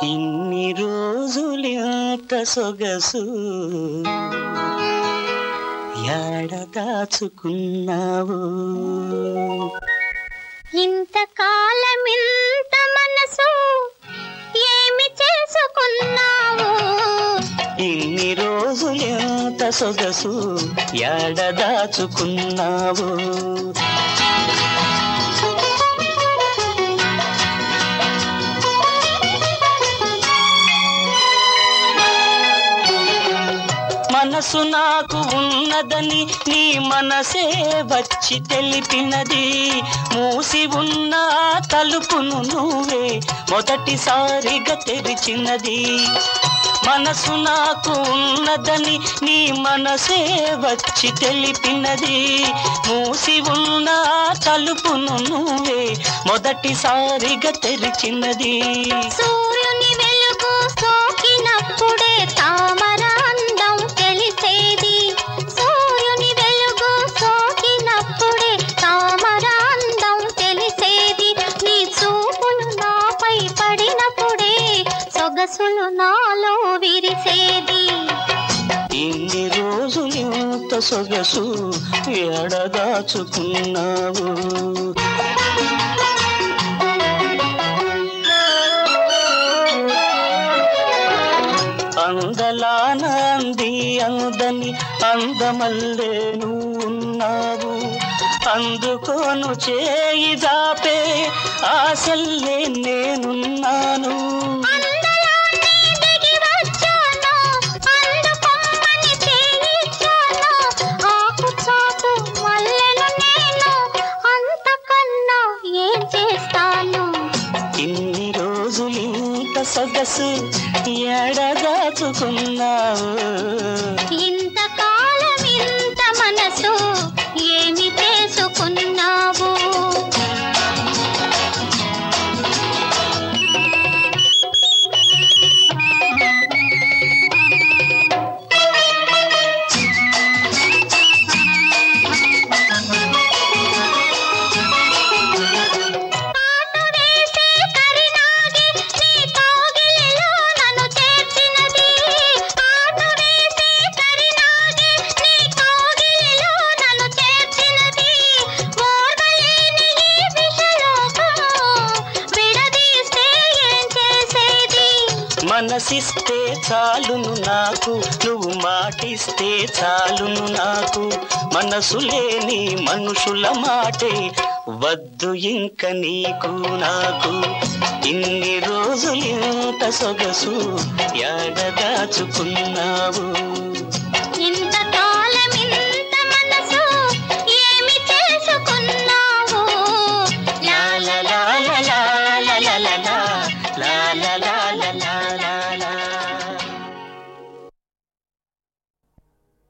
ఇన్ని రోజులింత సొగసు యాడ దాచుకున్నావు ఇంతకాలమింత మనసు ఏమి చేసుకున్నావు ఇన్ని రోజులింత సొగసు యాడ దాచుకున్నావు మనసు నాకు ఉన్నదని నీ మనసే వచ్చి తెలిపినది మూసి ఉన్న తలుపును నువ్వే మొదటిసారిగా తెరిచినది మనసు నాకు ఉన్నదని నీ మనసే వచ్చి తెలిపినది మూసి ఉన్న తలుపును నువ్వే మొదటిసారిగా తెరిచినది సూర్యుని వెలుగు సోకినప్పుడే తామర అందం తెలిసేది సూర్యుని వెలుగు సోకినప్పుడే తామర అందం తెలిసేది నీ చూపులు నాపై పడినప్పుడే సొగసులు నాలో విరిసేది ఇన్ని రోజులు ఇంత సొగసు ఎడ దాచుకున్నావు అందలాన అంది అందని అందమల్లే నువ్వున్నావు అందుకోను చేయి జాపే ఆశల్లే నేనున్నాను ఇన్ని రోజులింత సొగసు ఎడ దాచుకున్నావు ఇంతకాలం ఇంత మనసు ఏమి చేసుకున్నావు మనసిస్తే చాలును నాకు నువ్వు మాటిస్తే చాలును నాకు మనసు లేని మనుషుల మాటే వద్దు ఇంక నీకు నాకు ఇన్ని రోజులు ఇంత సొగసు యాడ దాచుకున్నావు